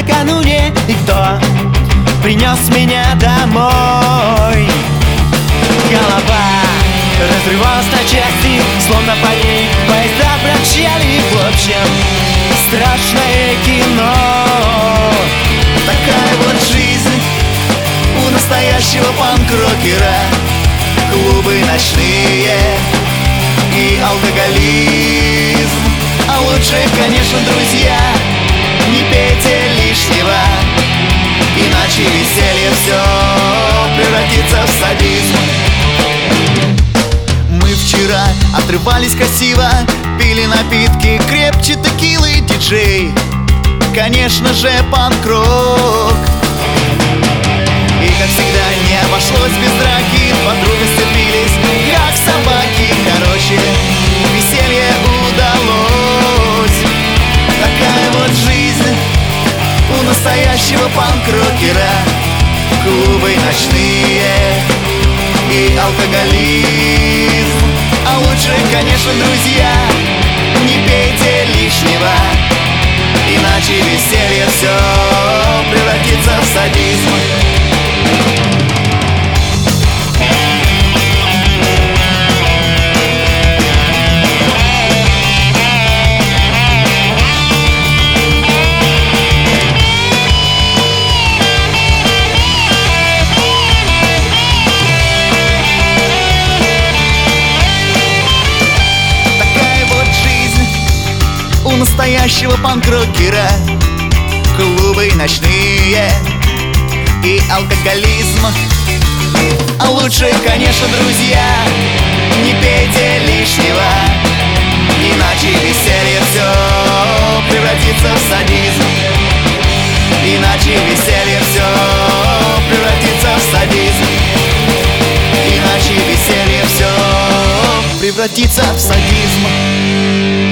накануне, и кто принес меня домой. Голова разрывалась на части, словно по ней поезда промчали. В общем, страшное кино. Такая вот жизнь у настоящего панк-рокера. Клубы ночные и алкоголизм. А лучше, конечно, друзья, не пейте лишнего, иначе веселье все превратится в садизм. Мы вчера отрывались красиво, пили напитки крепче текилы, диджей, конечно же, панк-рок. И как всегда не обошлось без драки, подруги сцепились, как собаки. Короче, веселье удалось. Такая вот жизнь у настоящего панк-рокера. Клубы ночные и алкоголизм. А лучше, конечно, друзья, не пейте лишнего, иначе веселье все превратится в садизм. У настоящего панк-рокера. Клубы ночные и алкоголизм. А лучше, конечно, друзья, не пейте лишнего, иначе веселье все превратится в садизм. Иначе веселье все превратится в садизм. Иначе веселье все превратится в садизм.